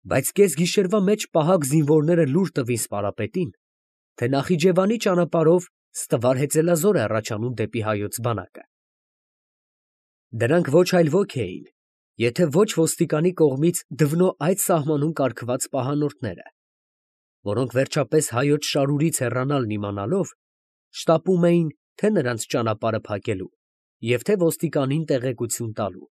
Բայց կեսգիշերվա մեջ պահակ զինվորները լուր տվին սպարապետին, թե Նախիջևանի ճանապարհով ստվար հեծելազոր է առաջանում դեպի հայոց բանակը։ Դրանք ոչ այլ ոք էին, եթե ոչ ոստիկանի կողմից Դվնո այդ սահմանում կարգված պահանորդները, որոնք վերջապես հայոց շարուրից հեռանալն իմանալով, շտապում էին թե նրանց ճանապարհը փակելու և թե ոստիկանին տեղեկություն տալու։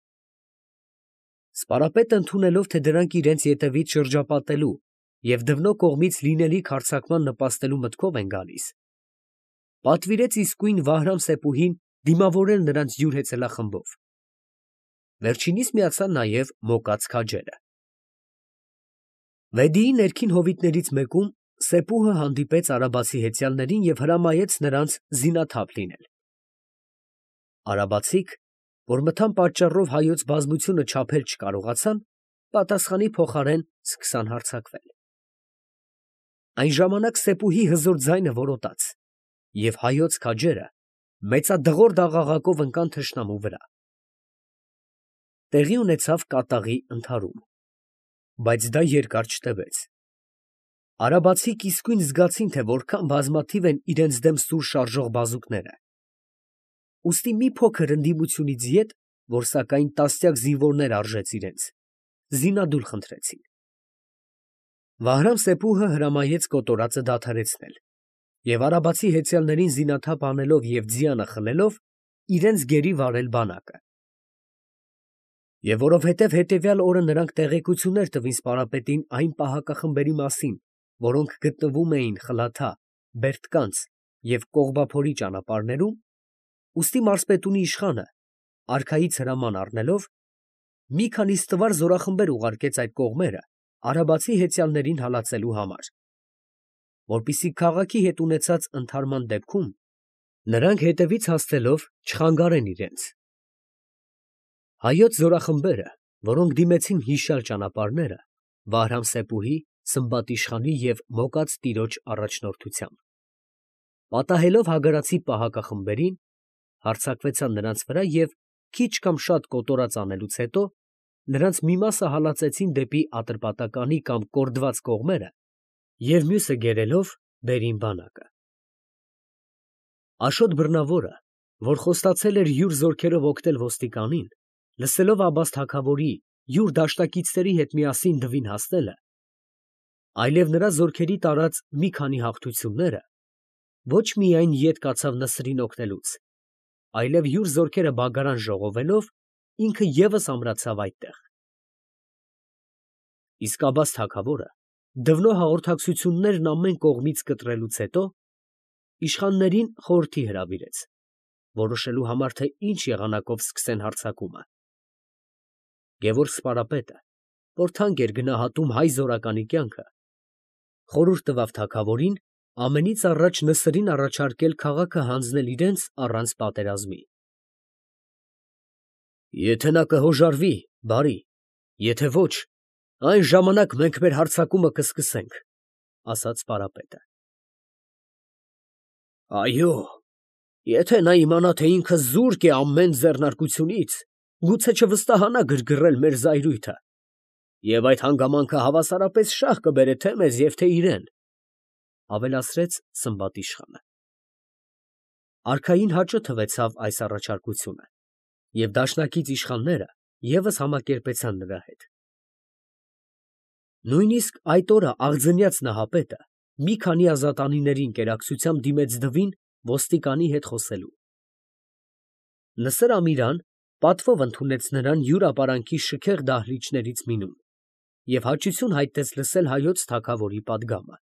Սպարապետը ընդունելով, թե դրանք իրենց ետևից շրջապատելու և Դվնո կողմից լինելիք հարձակման նպաստելու մտքով են գալիս, պատվիրեց իսկույն Վահրամ-Սեփուհին դիմավորել նրանց յուր հեծելախմբով։ Վերջինիս միացան նաև Մոկած քաջերը։ Վեդիի ներքին հովիտներից մեկում Սեփուհը հանդիպեց արաբացի հեծյալներին և հրամայեց նրանց զինաթափ լինել։ Արաբացիք, որ մթան պատճառով հայոց բազմությունը չափել չկարողացան, պատասխանի փոխարեն սկսան հարձակվել։ Այն ժամանակ Սեփուհի հզոր ձայնը որոտաց, և հայոց քաջերը մեծադղրդյա աղաղակով ընկան թշնամու վրա։ Տեղի ունեցավ կատաղի ընդհարում, բայց դա երկար չտևեց։ Արաբացիք իսկույն զգացին, թե որքան բազմաթիվ են իրենց դեմ սուր շարժող բազուկները։ Ուստի մի փոքր ընդդիմությունից ետ, որ սակայն տասնյակ զինվորներ արժեց իրենց, զինադուլ խնդրեցին։ Վահրամ-Սեփուհը հրամայեց կոտորածը դադարեցնել և արաբացի հեծյալներին զինաթափ անելով և ձիանը խլելով, իրենց գերի վարել բանակը։ Եվ որովհետև հետևյալ օրը նրանք տեղեկություններ տվին սպարապետին այն պահակախմբերի մասին, որոնք գտնվում էին Խլաթա, Բերդկանց և Կողբափորի ճանապարհներում, ուստի մարզպետունի իշխանը, արքայից հրաման առնելով, մի քանի ստվար զորախմբեր ուղարկեց այդ կողմերը արաբացի հեծյալներին հալածելու համար, որպեսզի քաղաքի հետ ունեցած ընդհարման դեպքում նրանք հետևից հասնելով չխանգարեն իրենց։ Հայոց զորախմբերը, որոնք դիմեցին հիշյալ ճանապարհները, Վահրամ-Սեփուհի, Սմբատիշխանի և Մոկած տիրոջ առաջնորդությամբ, պատահելով հագարացի պահակախմբերին, հարձակվեցան նրանց վրա և քիչ կամ շատ կոտորած անելուց հետո նրանց մի մասը հալածեցին դեպի Ատրպատականի կամ կորդված կողմերը և մյուսը գերելով բերին բանակը։ Աշոտ Բռնավորը, որ խոստացել էր յուր զորքերով օգնել ոստիկանին, լսելով Աբբաս թագավորի յուր դաշնակիցների հետ միասին Դվին հասնելը, այլև նրա զորքերի տարած մի քանի հաղթությունները, ոչ միայն ետ կացավ Նսրին օգնելուց, այլև յուր զորքերը բագարան ժողովելով, ինքը ևս ամրացավ այդտեղ։ Իսկ Աբբաս թագավորը Դվնո հաղորդակցություններն ամեն կողմից կտրելուց հետո, իշխաններին խորհրդի հրավիրեց, որոշելու համար, թե ինչ եղանակով սկսեն հարձակումը։ Գևորգ սպարապետը, որ թանկ էր գնահատում հայ զորականի կյանքը, խորհուրդ տվավ թագավորին ամենից առաջ Նսրին առաջարկել քաղաքը հանձնել իրենց առանց պատերազմի։ Եթե նա կհոժարվի, բարի, եթե ոչ, այն ժամանակ մենք մեր հարձակումը կսկսենք, ֊ ասաց սպարապետը։ Այո, եթե նա իմանա, թե ինքը զուրկ է ամեն ձեռնարկությունից, գուցե չվստահանա գրգռել մեր զայրույթը, և այդ հանգամանքը հավասարապես շահ կբերե թե մեզ և թե իրեն, ֊ ավելացրեց Սմբատիշխանը։ Արքային հաճո թվեցավ այս առաջարկությունը, և դաշնակից իշխանները ևս համակերպեցան նրա հետ։ Նույնիսկ այդ օրը աղձնյաց նահապետը մի քանի ազատանիների ընկերակցությամբ դիմեց Դվին ոստիկանի հետ խոսելու։ Նսր Ամիրան պատվով ընդունեց նրան յուր ապարանքի շքեղ դահլիճներից մեկում և հաճություն հայտնեց լսել հայոց թագավորի պատգամը։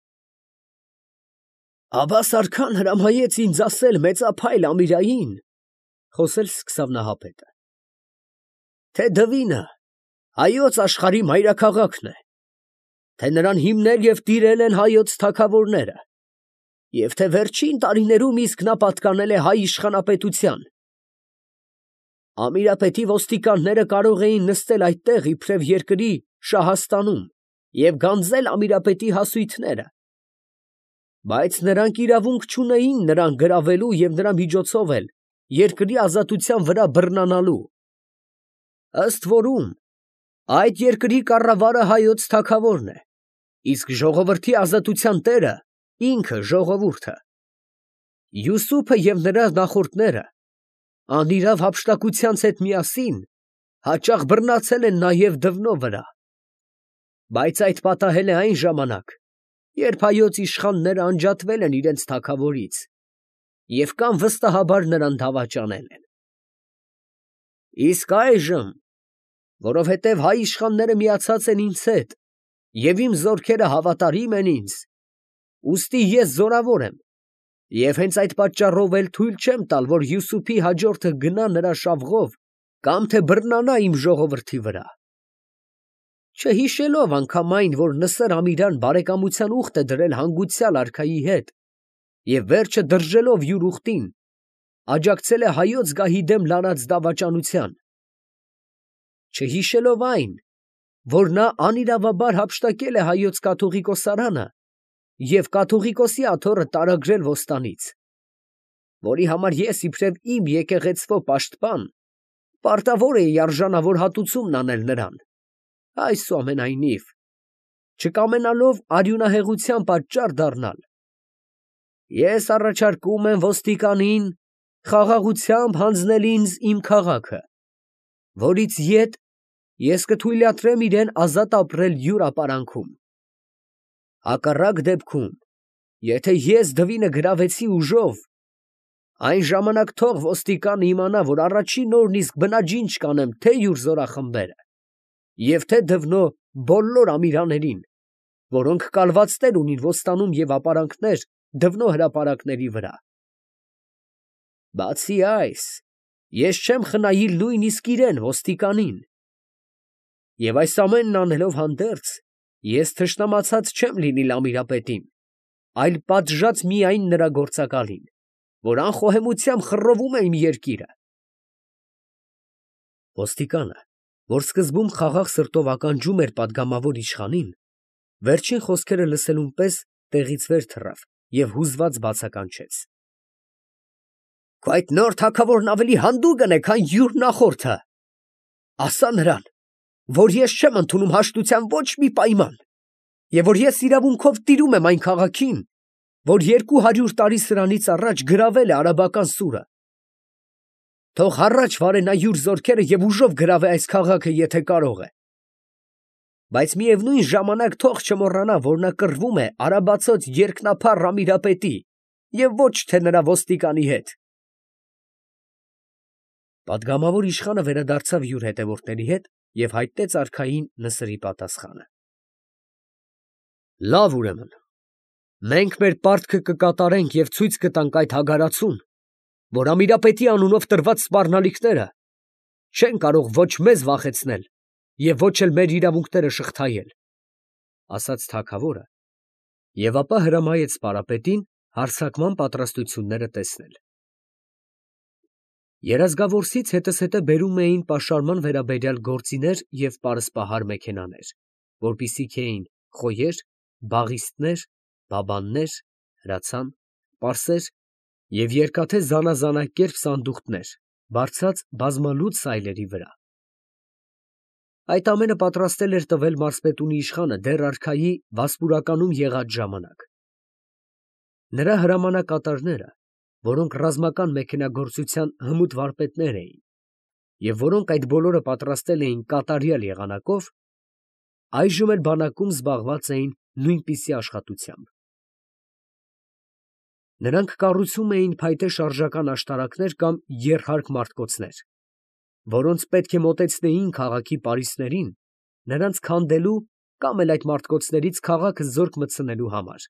Աբբաս արքան հրամայեց ինձ ասել մեծափայլ Ամիրային, ֊ խոսել սկսավ նահապետը, ֊ թե Դվինը հայոց աշխարհի մայրաքաղաքն է, թե նրան հիմնել և տիրել են հայոց թագավորները, և թե վերջին տարիներում իսկ նա պատկանել է հայ իշխանապետության։ Ամիրապետի ոստիկանները կարող էին նստել այդտեղ իբրև երկրի Շահաստանում և գանձել ամիրապետի հասույթները, բայց նրանք իրավունք չունեին նրան գրավելու և նրա միջոցով էլ երկրի ազատության վրա բռնանալու։ Ըստ որում, Այդ երկրի կառավարը հայոց թագավորն է, իսկ ժողովրդի ազատության տերը ինքը ժողովուրդը։ Յուսուփը և նրա նախորդները անիրավ հափշտակությանց հետ միասին հաճախ բռնացել են նաև դվնո վրա։ Բայց այդ պատահել է այն ժամանակ, երբ հայոց իշխանները անջատվել են իրենց թագավորից և կամ վստահաբար նրան դավաճանել են։ Իսկ այժմ, որովհետև հայ իշխանները միացած են ինձ հետ և իմ զորքերը հավատարիմ են ինձ, ուստի ես զորավոր եմ և հենց այդ պատճառով էլ թույլ չեմ տալ, որ Յուսուփի հաջորդը գնա նրա շավղով կամ թե բռնանա իմ ժողովրդի վրա։ Չհիշելով անգամ այն, որ Նսր Ամիրան բարեկամության ուխտ է դրել հանգուցյալ արքայի հետ և վերջը դրժելով յուր ուխտին, աջակցել է հայոց գահի դեմ լարած դավաճանության։ Չհիշելով այն, որ նա անիրավաբար հափշտակել է հայոց կաթողիկոսարանը և կաթողիկոսի աթոռը տարագրել ոստանից, որի համար ես իբրև իմ եկեղեցվո պաշտպան պարտավոր էի արժանավոր հատուցումն անել նրան, այսուամենայնիվ, չկամենալով արյունահեղության պատճառ դառնալ, ես առաջարկում եմ ոստիկանին խաղաղությամբ հանձնել ինձ իմ քաղաքը, որից ետ ես կթույլատրեմ իրեն ազատ ապրել յուր ապարանքում։ Հակառակ դեպքում, եթե ես դվինը գրավեցի ուժով, այն ժամանակ թող ոստիկանը իմանա, որ առաջին օրն իսկ բնաջինջ կանեմ թե յուր զորախմբերը և թե դվնո բոլոր ամիրաներին, որոնք կալված տեր ունին ոստանում և ապարանքներ դվնո հրապարակների վրա։ Բացի այս, ես չեմ խնայիր նույնիսկ իրեն ոստիկանին, և այս ամենն անելով հանդերձ, ես թշնամացած չեմ լինիլ Ամիրապետին, այլ պատժած միայն նրա գործակալին, որ անխոհեմությամբ խռովում է իմ երկիրը։ Ոստիկանը, որ սկզբում խաղաղ սրտով ականջում էր պատգամավոր իշխանին, վերջին խոսքերը լսելուն պես տեղից վեր թռավ և հուզված բացականչեց. «Քո այդ նոր թագավորն ավելի հանդուգն է, քան յուր նախորդը. ասա նրան, որ ես չեմ ընդունում հաշտության ոչ մի պայման և որ ես իրավունքով տիրում եմ այն քաղաքին, որ 200 տարի սրանից առաջ գրավել է արաբական սուրը։ Թող առաջ վարե նա յուր զորքերը և ուժով գրավե այս քաղաքը, եթե կարող է, բայց միևնույն ժամանակ թող չմոռանա, որ նա կռվում է արաբացոց երկնափառ Ամիրապետի և ոչ թե նրա ոստիկանի հետ»։ Պատգամավոր իշխանը վերադարձավ յուր հետևորդների հետ և հայտնեց արքային Նսրի պատասխանը։ Լավ, ուրեմն, մենք մեր պարտքը կկատարենք և ցույց կտանք այդ հագարացուն, որ Ամիրապետի անունով տրված սպառնալիքները չեն կարող ոչ մեզ վախեցնել և ոչ էլ մեր իրավունքները շղթայել, ֊ ասաց թագավորը և ապա հրամայեց պարապետին հարձակման պատրաստությունները տեսնել։ Երազգավորսից հետզհետե բերում էին պաշարման վերաբերյալ գործիներ և պարսպահար մեքենաներ, որպիսիք էին խոյեր, բաղիստներ, բաբաններ, հրացան, պարսեր և երկաթե զանազանակերպ սանդուղքներ, բարձած բազմալուծ սայլերի վրա։ Այդ ամենը պատրաստել էր տվել մարզպետունի իշխանը դեռ արքայի վասպուրականում եղած ժամանակ։ Նրա հրամանակատարները, որոնք ռազմական մեքենագործության հմուտ վարպետներ էին և որոնք այդ բոլորը պատրաստել էին կատարյալ եղանակով, այժմ էլ բանակում զբաղված էին նույնպիսի աշխատությամբ։ Նրանք կառուցում էին փայտե շարժական աշտարակներ կամ եռհարկ մարտկոցներ, որոնց պետք է մոտեցնեին քաղաքի պարիսպներին նրանց քանդելու կամ էլ այդ մարտկոցներից քաղաքը զորք մտցնելու համար։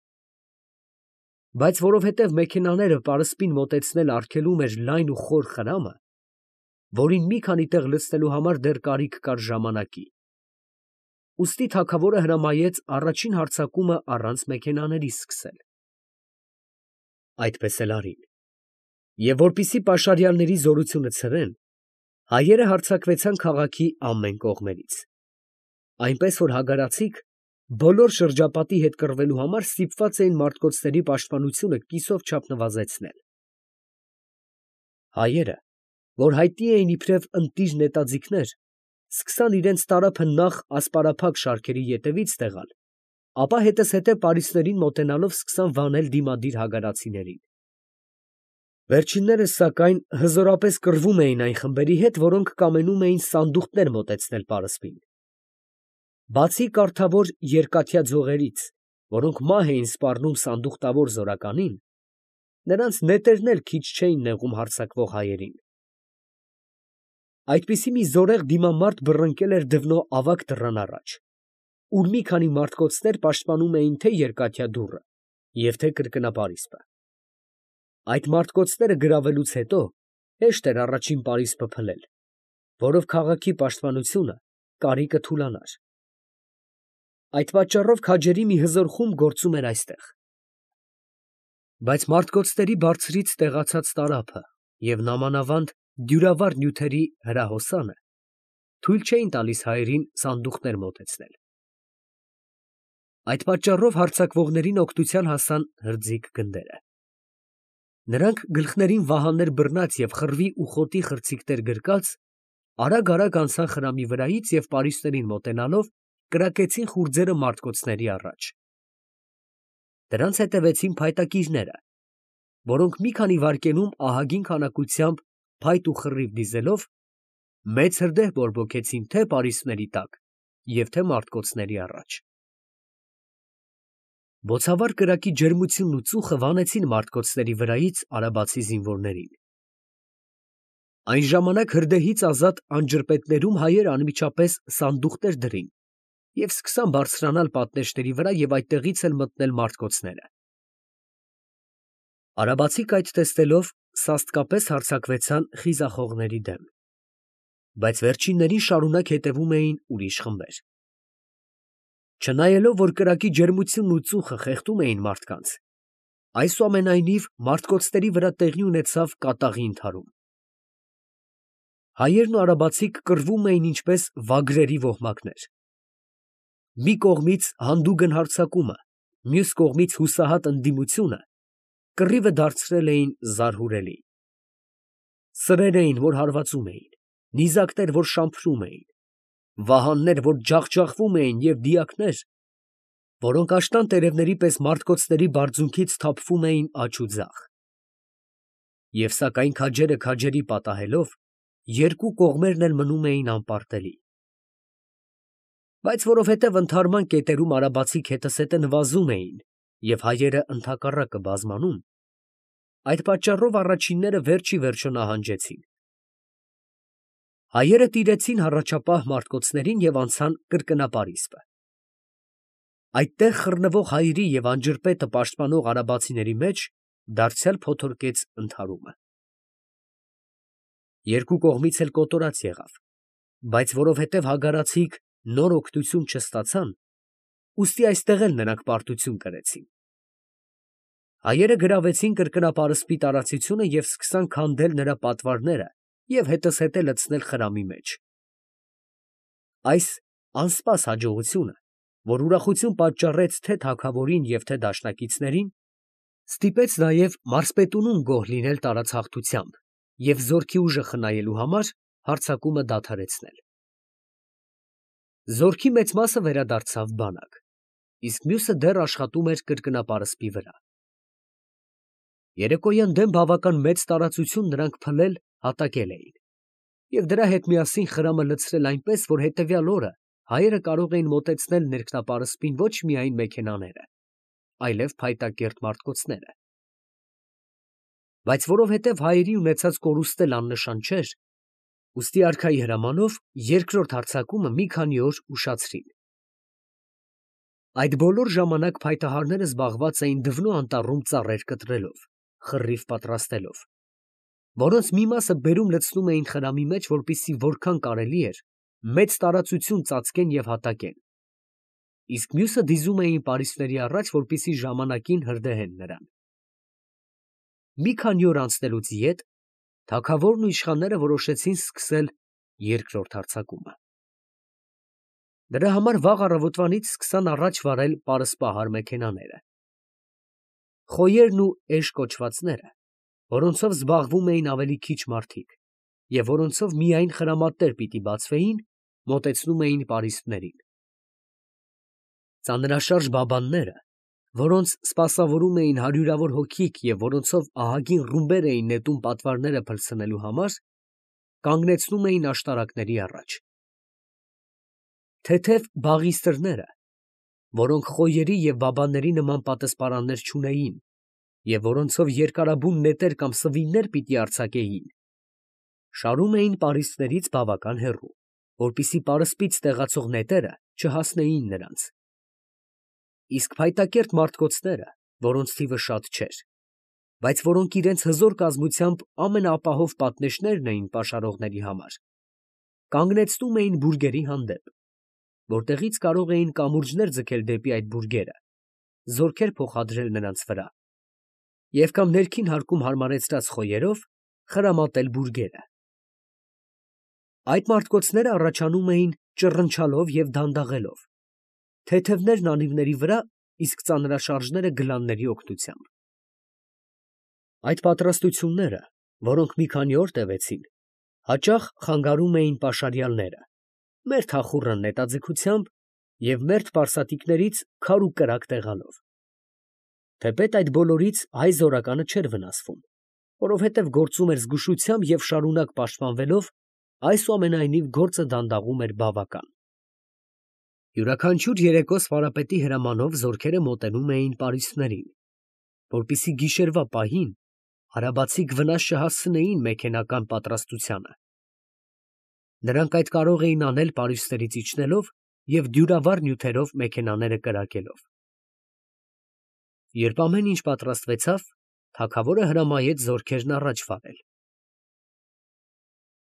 Բայց որովհետև մեքենաները պարսպին մոտեցնել արգելում էր լայն ու խոր խրամը, որին մի քանի տեղ լցնելու համար դեռ կարիք կար ժամանակի, ուստի թագավորը հրամայեց առաջին հարձակումը առանց մեքենաների սկսել։ Այդպես էլ արին, և որպեսզի պաշարյալների զորությունը ցրեն, հայերը հարձակվեցան քաղաքի ամեն կողմերից, այնպես որ հագարացիք բոլոր շրջապատի հետ կռվելու համար ստիպված էին մարտկոցների պաշտպանությունը կիսով չափ նվազեցնել։ Հայերը, որ հայտնի էին իբրև ընտիր նետաձիգներ, սկսան իրենց տարափը նախ ասպարափակ շարքերի ետևից տեղալ, ապա հետզհետե պարիսպներին մոտենալով սկսան վանել դիմադիր հագարացիներին։ Վերջիններս, սակայն, հզորապես կռվում էին այն խմբերի հետ, որոնք կամենում էին սանդուղքներ մոտեցնել պարսպին։ Բացի կարդավոր երկաթյա ձողերից, որոնք մահ էին սպառնում սանդուղտավոր զորականին, նրանց նետերն էլ քիչ չէին նեղում հարձակվող հայերին։ Այդպիսի մի զորեղ դիմամարտ բռնկել էր դվնո ավագ դռան առաջ, ուր մի քանի մարդկոցներ պաշտպանում էին թե երկաթյա դուռը և թե կրկնապարիսպը։ Այդ մարդկոցները գրավելուց հետո հեշտ էր առաջին պարիսպը փլել, որով քաղաքի պաշտպանությունը կարի կթուլանար։ Այդ պատճառով քաջերի մի հզոր խումբ գործում էր այստեղ։ Բայց մարդկոցների բարձրից տեղացած տարափը և նամանավանդ դյուրավառ նյութերի հրահոսանը թույլ չէին տալիս հայերին սանդուղքներ մոտեցնել։ Այդ պատճառով հարձակվողներին օգնության հասան հրձիկ գնդերը։ Նրանք գլխներին վահաններ բռնած և խռվի ու խոտի խրձիքներ գրկած, արագ անցան խրամի վրայից և պարիսպներին մոտենալով կրակեցին խուրձերը մարդկոցների առաջ։ Դրանց հետևեցին փայտակիրները, որոնք մի քանի վայրկյանում ահագին քանակությամբ փայտ ու խռիվ դիզելով մեծ հրդեհ բորբոքեցին թե պարիսպների տակ և թե մարդկոցների առաջ։ Բոցավառ կրակի ջերմությունն ու ծուխը վանեցին մարդկոցների վրայից արաբացի զինվորներին։ Այն ժամանակ հրդեհից ազատ անջրպետներում հայերը անմիջապես սանդուղքներ դրին և սկսան բարձրանալ պատնեշների վրա և այդտեղից էլ մտնել մարդկոցները։ Արաբացիք այդ տեսնելով սաստկապես հարձակվեցան խիզախողների դեմ, բայց վերջիններին շարունակ հետևում էին ուրիշ խմբեր։ Չնայելով, որ կրակի ջերմությունն ու ծուխը խեղդում էին մարդկանց, այսուամենայնիվ մարդկոցների վրա տեղի ունեցավ կատաղի ընդհարում։ Հայերն ու արաբացիք կռվում էին ինչպես վագրերի ոհմակներ։ Մի կողմից հանդուգն հարձակումը, մյուս կողմից հուսահատ ընդդիմությունը կռիվը դարձրել էին զարհուրելի։ Սրեր էին, որ հարվածում էին, նիզակներ, որ շամփրում էին, վահաններ, որ ջախջախվում էին և դիակներ, որոնք աշնան տերևների պես մարդկոցների բարձունքից թափվում էին աջ ու ձախ։ Եվ սակայն քաջերը քաջերի պատահելով, երկու կողմերն էլ մնում էին անպարտելի։ Բայց որովհետև ընդհարման կետերում արաբացիք հետզհետե նվազում էին և հայերը ընդհակառակը բազմանում, այդ պատճառով առաջինները վերջ ի վերջո նահանջեցին։ Հայերը տիրեցին հառաջապահ մարդկոցներին և անցան կրկնապարիսպը։ Այդտեղ խռնվող հայերի և անջրպետը պաշտպանող արաբացիների մեջ դարձյալ փոթորկեց ընդհարումը։ Երկու կողմից էլ կոտորած եղավ, բայց որովհետև հագարացիք նոր օգնություն չստացան, ուստի այստեղ էլ նրանք պարտություն կրեցին։ Հայերը գրավեցին կրկնապարսպի տարածությունը և սկսան քանդել նրա պատվարները և հետզհետե լցնել խրամի մեջ։ Այս անսպաս հաջողությունը, որ ուրախություն պատճառեց թե թագավորին և թե դաշնակիցներին, ստիպեց նաև մարզպետունուն գոհ լինել տարածհաղթությամբ և զորքի ուժը խնայելու համար հարձակումը դադարեցնել։ Զորքի մեծ մասը վերադարձավ բանակ, իսկ մյուսը դեռ աշխատում էր կրկնապարսպի վրա։ Երեկոյան դեմ բավական մեծ տարածություն նրանք փլել հատակել էին և դրա հետ միասին խրամը լցրել այնպես, որ հետևյալ օրը հայերը կարող էին մոտեցնել ներքնապարսպին ոչ միայն մեքենաները, այլև փայտակերտ մարդկոցները։ Բայց որովհետև հայերի ունեցած կորուստն էլ աննշան չէր, ուստի արքայի հրամանով երկրորդ հարձակումը մի քանի օր ուշացրին։ Այդ բոլոր ժամանակ փայտահարները զբաղված էին դվնո անտառում ծառեր կտրելով, խռիվ պատրաստելով, որոնց մի մասը բերում լցնում էին խրամի մեջ, որպեսզի որքան կարելի էր մեծ տարածություն ծածկեն և հատակեն, իսկ մյուսը դիզում էին պարիսպների առաջ, որպեսզի ժամանակին հրդեհեն նրան։ Մի քանի օր անցնելուց յետ թագավորն ու իշխանները որոշեցին սկսել երկրորդ հարձակումը։ Դրա համար վաղ առավոտվանից սկսան առաջ վարել պարսպահար մեքենաները։ Խոյերն ու էշ կոչվածները, որոնցով զբաղվում էին ավելի քիչ մարդիկ և որոնցով միայն խրամատներ պիտի բացվեին, մոտեցնում էին պարիսպներին։ Ծանրաշարժ բաբանները, որոնց սպասավորում էին հարյուրավոր հոգիք և որոնցով ահագին ռումբեր էին նետում պատվարները փռցնելու համար, կանգնեցնում էին աշտարակների առաջ։ Թեթև բաղիստրները, որոնք խոյերի և բաբանների նման պատասպարաններ չունեին և որոնցով երկարաբուն նետեր կամ սվիններ պիտի արձակեին, շարում էին պարիսպներից բավական հեռու, որպեսզի պարսպից տեղացող նետերը չհասնեին նրանց։ Իսկ փայտակերտ մարդկոցները, որոնց թիվը շատ չէր, բայց որոնք իրենց հզոր կազմությամբ ամենաապահով պատնեշներն էին պաշարողների համար, կանգնեցնում էին բուրգերի հանդեպ, որտեղից կարող էին կամուրջներ ձգել դեպի այդ բուրգերը, զորքեր փոխադրել նրանց վրա և կամ ներքին հարկում հարմարեցրած խոյերով խրամատել բուրգերը։ Այդ մարդկոցները առաջանում էին ճռնչալով և դանդաղելով, թեթևներն անիվների վրա, իսկ ծանրաշարժները գլանների օգնությամբ։ Այդ պատրաստությունները, որոնք մի քանի օր տևեցին, հաճախ խանգարում էին պաշարյալները, մերթ ախուռն նետաձգությամբ և մերթ պարսատիկներից քար ու կրակ տեղալով։ Թեպետ այդ բոլորից հայ զորականը չէր վնասվում, որովհետև գործում էր զգուշությամբ և շարունակ պաշտպանվելով, այսուամենայնիվ գործը դանդաղում էր բավական։ Յուրաքանչյուր երեկո սպարապետի հրամանով զորքերը մոտենում էին պարիսպներին, որպեսզի գիշերվա պահին արաբացիք վնաս չհասցնեին մեքենական պատրաստությանը։ Նրանք այդ կարող էին անել պարիսպներից իջնելով և դյուրավառ նյութերով մեքենաները կրակելով։ Երբ ամեն ինչ պատրաստվեցավ, թագավորը հրամայեց զորքերն առաջ վարել։